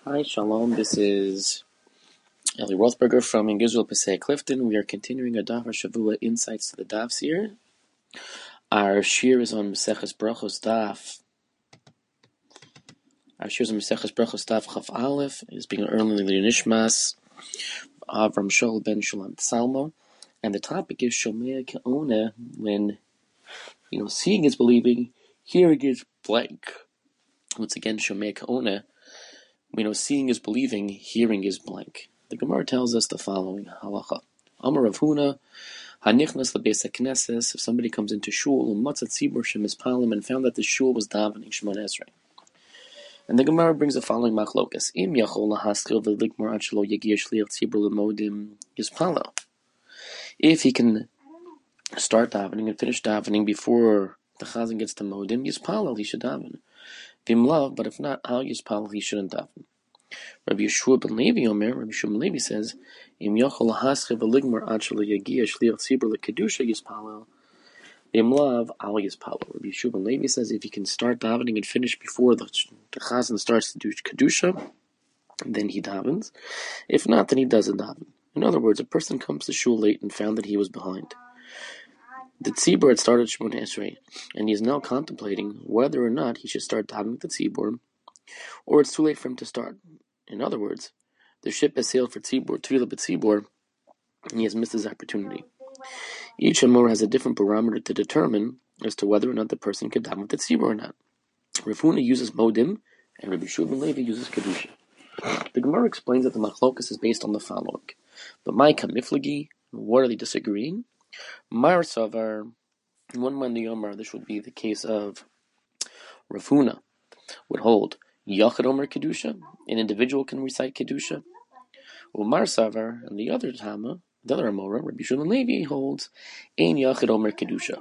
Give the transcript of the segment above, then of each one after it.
Hi, Shalom. This is Eli Rothberger from Israel Passaic Clifton. We are continuing a Daf Shavua Insights to the Dafs here. Our shir is on Maseches Brachos Daf. Our shir is on Maseches Brachos Daf Chaf Aleph. It is being early in the Nishmas Avram Shaul ben Shulam Salmo, and the topic is Shomea Ke'ona, when seeing is believing, hearing is blank. Once again, Shomea Ke'ona. Seeing is believing, hearing is blank. The Gemara tells us the following halacha: Amar Rav Huna, hanichnas lebeis hakneses. If somebody comes into shul umatzat tzibur shemispalim and found that the shul was davening Shemona Esrei, and the Gemara brings the following machlokas: Im yachol lahaskil v'ligmar ad shelo yagia shliach tzibur lemodim yispalo. If he can start davening and finish davening before the chazan gets to modim yispalo, he should daven. Vimlav, but if not, how yispalo, he shouldn't daven. Rabbi Yeshua ben Levi says, Im yachol lahaschiv v'ligmar ad shelo yagia shliach tzibur lekedusha yispalo, v'imlav al yispalo. Rabbi Yeshua ben Levi says, if you can start davening and finish before the chazan starts to do kedusha, then he davens. If not, then he doesn't daven. In other words, a person comes to shul late and found that he was behind. The tzibur had started Shemona Esrei, and he is now contemplating whether or not he should start davening with the tzibur, or it's too late for him to start. In other words, the ship has sailed for tzibur, Tefillah b'tzibur, and he has missed his opportunity. Each Amor has a different barometer to determine as to whether or not the person can daven with the tzibur or not. Rav Huna uses modim, and Rabbi Yeshua ben Levi uses kedusha. The Gemara explains that the machlokas is based on the following: but my kamiflagi, what are they disagreeing? Mar savar, one man the Yomar, this would be the case of Rav Huna, would hold Yachid Omer Kedusha, an individual can recite Kedusha. Umar Savar, and the other Tama, the other Amora, Rabbi Yeshua ben Levi, holds Ein Yachid Omer Kedusha.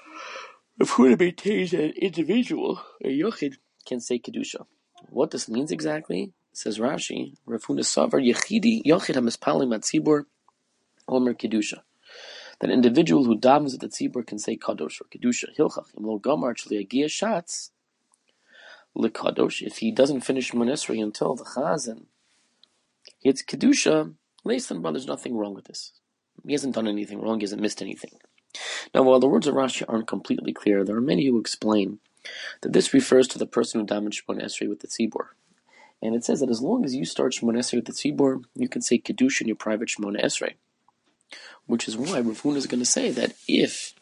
Rav Huna maintains that an individual, a Yachid, can say Kedusha. What this means exactly, says Rashi, Rav Huna Savar Yachidi Yachid HaMispalim Atzibur Omer Kedusha. That an individual who davens at the tzibur can say kadosh or kedusha. Hilchach imlo gamar shliagia shatz lekadosh. If he doesn't finish Shemona Esrei until the chazan hits kedusha, listen, brother, there's nothing wrong with this. He hasn't done anything wrong. He hasn't missed anything. Now, while the words of Rashi aren't completely clear, there are many who explain that this refers to the person who davens Shemona Esrei with the tzibur. And it says that as long as you start Shemona Esrei with the tzibur, you can say kedusha in your private Shemona Esrei. Which is why Rav Huna is going to say that if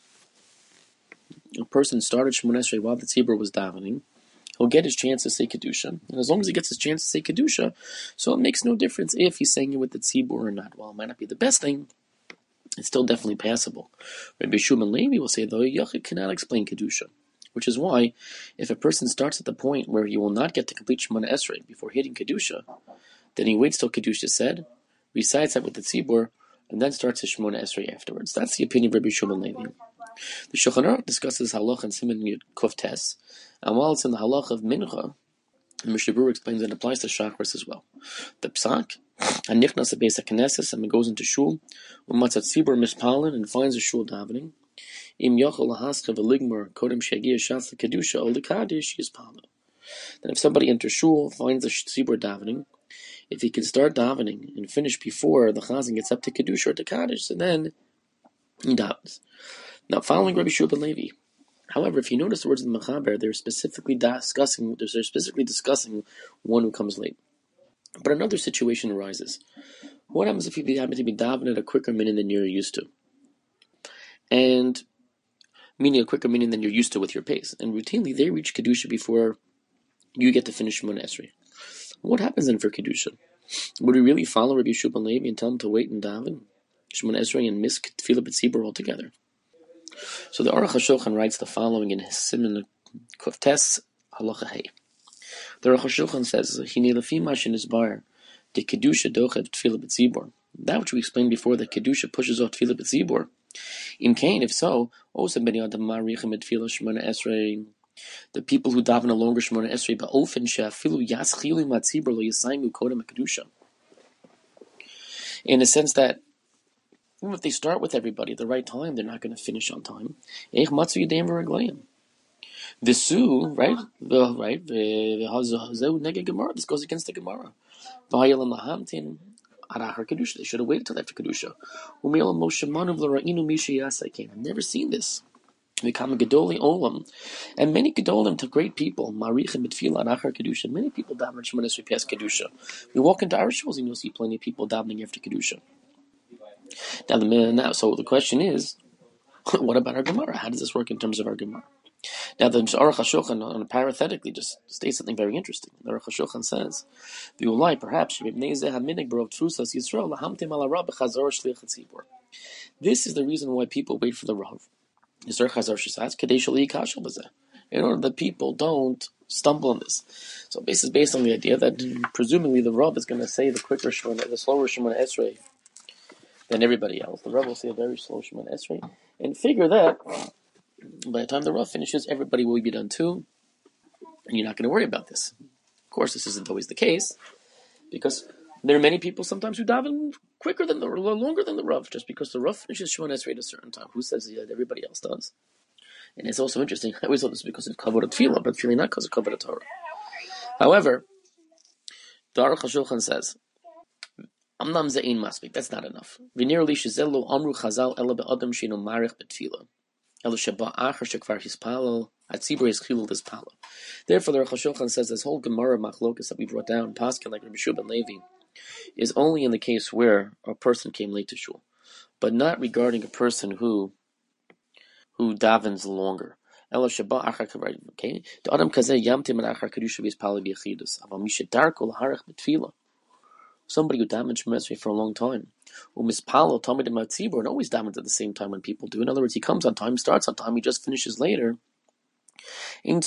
a person started Shemona Esrei while the tzibur was davening, he'll get his chance to say Kedusha. And as long as he gets his chance to say Kedusha, so it makes no difference if he's saying it with the tzibur or not. While it might not be the best thing, it's still definitely passable. Rabbi Yeshua ben Levi will say, though, Yachid cannot explain Kedusha. Which is why, if a person starts at the point where he will not get to complete Shemona Esrei before hitting Kedusha, then he waits till Kedusha said, recites that with the tzibur, and then starts his Shemona Esrei afterwards. That's the opinion of Rabbi Yeshua ben Levi. The Shulchan Aruch discusses halach and siman yud kuf tes, and while it's in the halach of mincha, the Mishnah Berurah explains that it applies to shachris as well. The psak, hanichnas lebeis hakneses, and goes into shul, umatzat tzibur mispalin, and finds a shul davening. Im yachol lahascha v'ligmar kodem shegia shatz kedusha ol lekadish yispalo. Then if somebody enters shul, finds the tzibur davening, if he can start davening and finish before the chazan gets up to kedusha or to kaddish, so then he davens. Now, following Rabbi Yeshua ben Levi. However, if you notice the words in the Mechaber, they're specifically discussing one who comes late. But another situation arises. What happens if you happen to be davening at a quicker minute than you're used to? And meaning a quicker minute than you're used to with your pace. And routinely, they reach Kedusha before you get to finish Shemona Esrei. What happens then for Kedusha? Would we really follow Rabbi Yeshua ben Levi and tell him to wait and daven Shemona Esrei and miss Tefillah b'tzibur altogether? So the Aruch HaShulchan writes the following in his Siman Kuf Tes Halacha Hey. The Aruch HaShulchan says, "Hine lefi ma shenisbar de kedusha dochev tefillah b'tzibur." That which we explained before, that kedusha pushes off tefillah b'tzibur. Im kain, if so, osa ben yadam marichem et tefillah Shemona Esrei. The people who daven a longer Shemona Esrei ba'ofen she'afilu yaschilu matzibur lo yasaimu kodem kedusha. In a sense that even if they start with everybody at the right time, they're not going to finish on time. Visu, right? Neged Gemara. This goes against the Gemara. V'hayalam lahamtin arachar kedusha. They should have waited till after kedusha. U'me'olam Moshe manu v'lora'inu misha yasakin. I've never seen this. Become a gedoli olam, and many gedolim to great people. Marichem mitfila arachar kedusha. Many people daven Shemona Esrei past kedusha. We walk into our shuls and you'll see plenty of people davening after kedusha. So the question is, what about our Gemara? How does this work in terms of our Gemara? Now the Aruch HaShulchan parenthetically just states something very interesting. The Aruch HaShulchan says, "V'ulai perhaps this is the reason why people wait for the Rav. In order that people don't stumble on this. So this is based on the idea that presumably the Rav is going to say the slower Shemona Esrei than everybody else. The Rav will say a very slow Shemona Esrei, and figure that by the time the Rav finishes, everybody will be done too, and you're not going to worry about this. Of course, this isn't always the case, because there are many people sometimes who daven longer than the Rav, just because the Rav finishes Shemona Esrei at a certain time. Who says that everybody else does? And it's also interesting, I always thought this was because of Kavod Tefillah, but it's really not because of Kavod Torah. However, the Aruch HaShulchan says, Amnam ze'ein masbik, that's not enough. V'nirli shezelo amru chazal ela be'adam sheinu marich betfila. Ela sheba achar shekvar hispalo, atzibur hischilul dispalo. Therefore, the Aruch HaShulchan says this whole Gemara machlokas that we brought down, Paskin like Rabbi Shua ben Levi, is only in the case where a person came late to shul, but not regarding a person who davens longer. Ela sheba achar kavod, okay? The adam kazeh yamtim and achar kedusha v'yispalo b'yachidus. Aval mishe darko l'harach betfila. Somebody who damaged Mesri for a long time. Umispalo Tamid Matzibur, and always damaged at the same time when people do. In other words, he comes on time, starts on time, he just finishes later. Rather,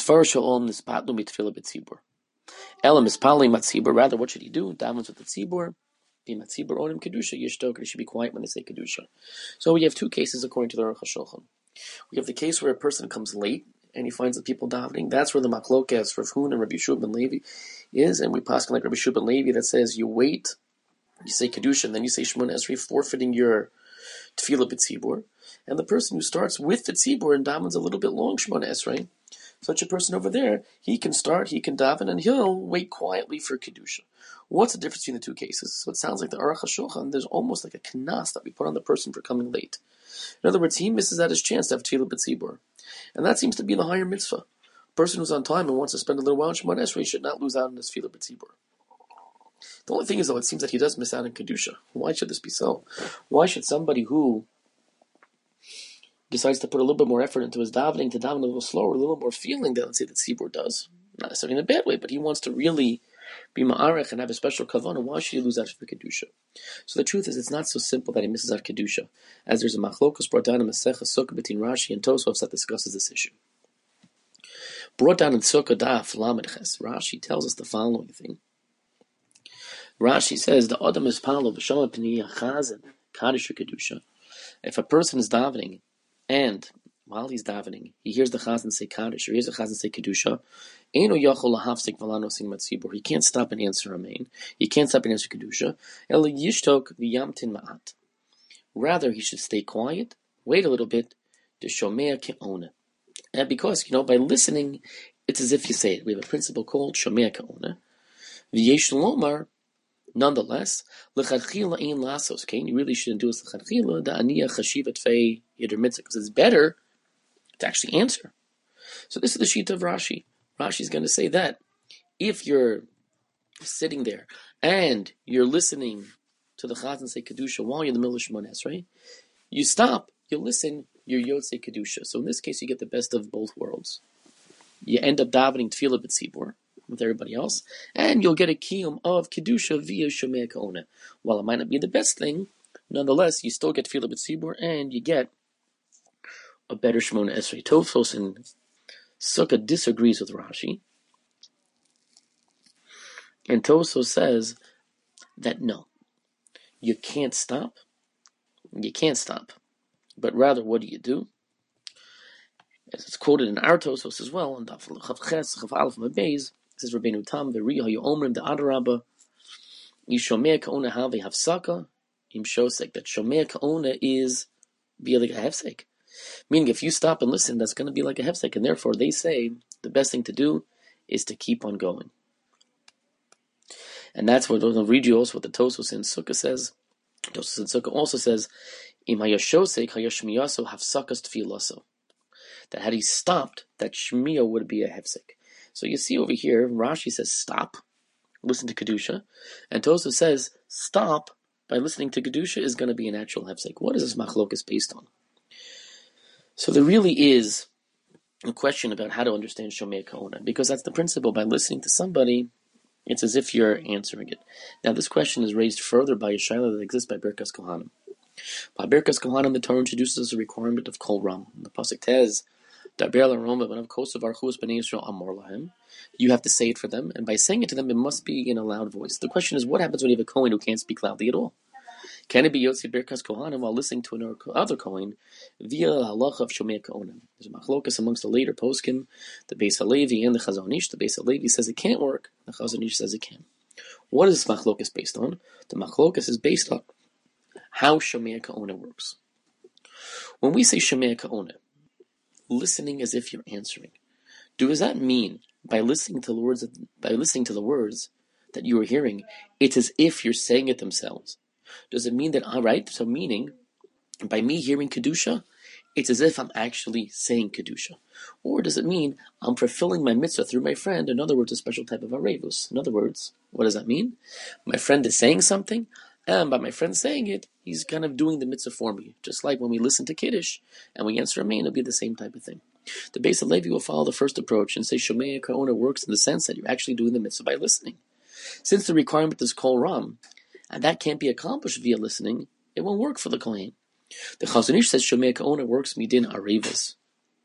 what should he do? Damage with the tzibur. Be Matzibur onim kedusha yishtok. He should be quiet when they say kedusha. So we have two cases according to the Aruch HaShulchan. We have the case where a person comes late and he finds the people davening. That's where the machlokas Rav Huna and Rabbi Shua ben Levi is, and we pass like Rabbi Shua ben Levi that says you wait, you say kedusha, and then you say Shemona Esrei, forfeiting your tefillah b'tzibur. And the person who starts with the tzibur and davens a little bit long Shemona Esrei, such a person over there, he can start, he can daven, and he'll wait quietly for kedusha. What's the difference between the two cases? So it sounds like the Aruch HaShulchan, there's almost like a knas that we put on the person for coming late. In other words, he misses out his chance to have tefillah b'tzibur. And that seems to be the higher mitzvah. A person who's on time and wants to spend a little while in Shemona Esrei should not lose out on his tefillah b'tzibur. The only thing is, though, it seems that he does miss out on kedusha. Why should this be so? Why should somebody who decides to put a little bit more effort into his davening, to daven a little slower, a little more feeling than, let's say, the tzibur does, not necessarily in a bad way, but he wants to really be ma'arech and have a special kavanah, why should he lose out for kedusha? So the truth is, it's not so simple that he misses out kedusha, as there's a machlokas brought down in Masechah Sukkah between Rashi and Tosafos that discusses this issue. Brought down in Sukkah Daf Lamed Ches, Rashi tells us the following thing. Rashi says, the Adam is palo b'shama p'niyah chazen kaddish kedusha. If a person is davening, and while he's davening, he hears the chazan say kaddish, or he hears the chazan say kedusha, eino yachol lahafsik v'lano sing matzibur. He can't stop and answer amen. He can't stop and answer kedusha. El yishtok v'yamtin ma'at. Rather, he should stay quiet, wait a little bit, to shomea ke'ona. And because, by listening, it's as if you say it. We have a principle called shomea ke'ona. V'yesh lomar, nonetheless, l'chadchila ein lasos. Okay, you really shouldn't do this l'chadchila. Da aniyah chashivat fei yeder mitzvah, because it's better to actually answer. So this is the sheet of Rashi. Rashi is going to say that if you're sitting there and you're listening to the chazan say kedusha while you're in the middle of Shemona Esrei, you stop, you listen, you're yotzei kedusha. So in this case, you get the best of both worlds. You end up davening tefillah b'tzibur with everybody else, and you'll get a kiyum of kedusha via shomea ke'ona. While it might not be the best thing, nonetheless, you still get tefillah b'tzibur, and you get a better Shemona Esrei. Tosfos in Sukkah disagrees with Rashi, and Tosfos says that no, you can't stop. You can't stop. But rather, what do? As it's quoted in our Tosfos as well, in Daf Chav Ches, Chav Aleph Mabez, it says Rabbeinu Tam v'riha yo'omrim de adarabba yishomea ke'ona have hafsaka im shosek, that shomea ke'ona is be like a hefsek. Meaning, if you stop and listen, that's going to be like a hefsek, and therefore they say the best thing to do is to keep on going. And that's what I'll read you also what the Tosfos in Sukkah says. Tosfos in Sukkah also says, Im hayashosek hayashmiyaso hafsakas tfilaso. That had he stopped, that shmiya would be a hefsek. So you see over here, Rashi says stop, listen to Kedusha, and Tosfos says stop by listening to Kedusha is going to be an actual hefsek. What is this machlokas based on? So there really is a question about how to understand Shomei Ka'ona, because that's the principle. By listening to somebody, it's as if you're answering it. Now, this question is raised further by a shaila that exists by Birkas Kohanim. By Birkas Kohanim, the Torah introduces a requirement of Kol Ram. The pasuk says, you have to say it for them, and by saying it to them, it must be in a loud voice. The question is, what happens when you have a Kohen who can't speak loudly at all? Can it be Yotzi Birkas Kohanim while listening to another Kohen via the halacha of Shomei Ka'ona? There's a machlokas amongst the later poskim, the Beis Halevi and the Chazon Ish. The Beis Halevi says it can't work. The Chazon Ish says it can. What is this machlokas based on? The machlokas is based on how Shomei Ka'ona works. When we say Shomei Ka'ona, listening as if you're answering, does that mean by listening to the words that you are hearing, it's as if you're saying it themselves? Does it mean that, all right, so meaning, by me hearing Kedusha, it's as if I'm actually saying Kedusha? Or does it mean I'm fulfilling my mitzvah through my friend, in other words, a special type of arevus? In other words, what does that mean? My friend is saying something, and by my friend saying it, he's kind of doing the mitzvah for me. Just like when we listen to Kiddush, and we answer Amen, it'll be the same type of thing. The Beis Halevi will follow the first approach and say Shomei Ka'ona works in the sense that you're actually doing the mitzvah by listening. Since the requirement is Kol Ram, and that can't be accomplished via listening, it won't work for the Kohen. The Chazon Ish says Shomei Ka'ona works midin arevas,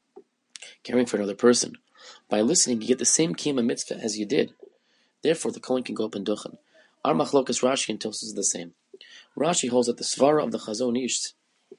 caring for another person. By listening, you get the same kiyum mitzvah as you did. Therefore, the Kohen can go up and duchen. Our machlokas Rashi and Tosfos is the same. Rashi holds that the svara of the Chazon Ish,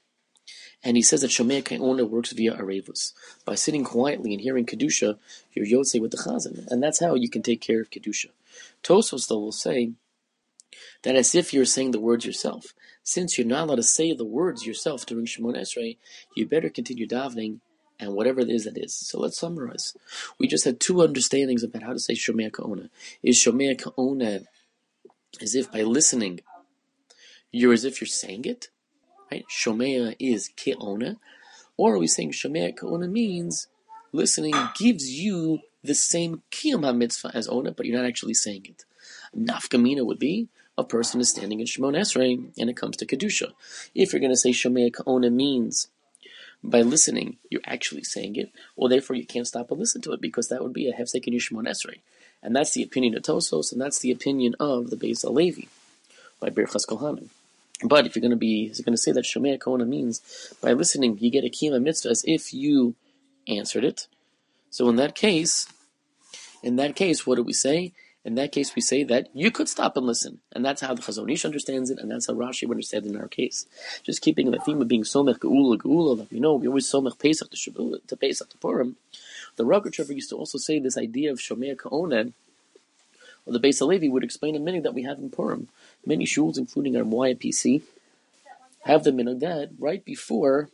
and he says that Shomei Ka'ona works via arevus. By sitting quietly and hearing Kedusha, you're yotzei with the Chazan, and that's how you can take care of Kedusha. Tosfos, though, will say that as if you're saying the words yourself. Since you're not allowed to say the words yourself during Shemona Esrei, you better continue davening, and whatever it is that is. So let's summarize. We just had two understandings about how to say Shomei Ka'ona. Is Shomei Ka'ona as if by listening, you're as if you're saying it? Right? Shomei is Ke'ona. Or are we saying Shomei Ka'ona means listening gives you the same Kiyum HaMitzvah as Ona, but you're not actually saying it. Nafkamina would be a person is standing in Shemona Esrei and it comes to Kedusha. If you're going to say Shomei Ka'ona means by listening, you're actually saying it, well, therefore you can't stop and listen to it because that would be a hefsek in your Shemona Esrei. And that's the opinion of Tosfos, and that's the opinion of the Beis Halevi by Birchas Kohanim. But if you're going to say that Shomei Ka'ona means by listening, you get a kiyum mitzvah as if you answered it. So in that case, what do we say? In that case, we say that you could stop and listen. And that's how the Chazon Ish understands it, and that's how Rashi would understand it in our case. Just keeping the theme of being Somech Geula, that we know, we always Somech Pesach to Pesach to Purim. The Rogatchover used to also say this idea of Shomei Ka'ona, or the Beis Halevi would explain a minhag that we have in Purim. Many shuls, including our YPC, have the minhag that right before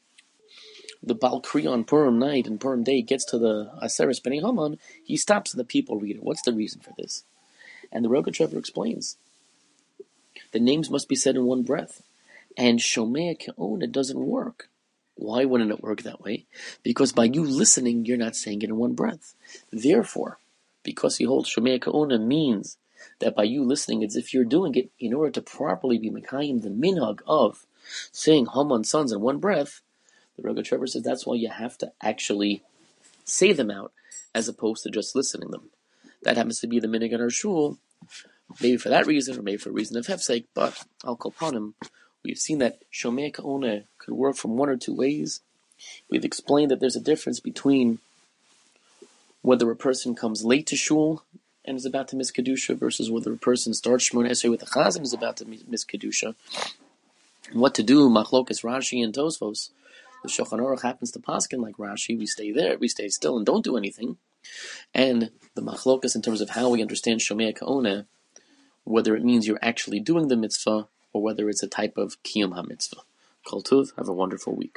the Baal Kriya on Purim night and Purim day gets to the Aseres Bnei Haman, he stops and the people read it. What's the reason for this? And the Rogatchover explains the names must be said in one breath. And Shomei Ka'ona doesn't work. Why wouldn't it work that way? Because by you listening, you're not saying it in one breath. Therefore, because he holds Shomei Ka'ona means that by you listening, it's as if you're doing it in order to properly be Mekayim, the minhag of saying Haman's sons in one breath. The Rogatchover says that's why you have to actually say them out as opposed to just listening them. That happens to be the minhag in our shul, maybe for that reason or maybe for a reason of hefsek, but Al Kol Panim, we've seen that Shomei Ka'ona could work from one or two ways. We've explained that there's a difference between whether a person comes late to shul and is about to miss Kedusha versus whether a person starts Shemona Esrei with a chazan and is about to miss Kedusha. What to do, Machlokas Rashi and Tosfos. The Shulchan Aruch happens to paskin like Rashi, we stay there, we stay still and don't do anything. And the Machlokas in terms of how we understand Shomei Ka'ona, whether it means you're actually doing the mitzvah or whether it's a type of Kiyum HaMitzvah. Kol Tuv, have a wonderful week.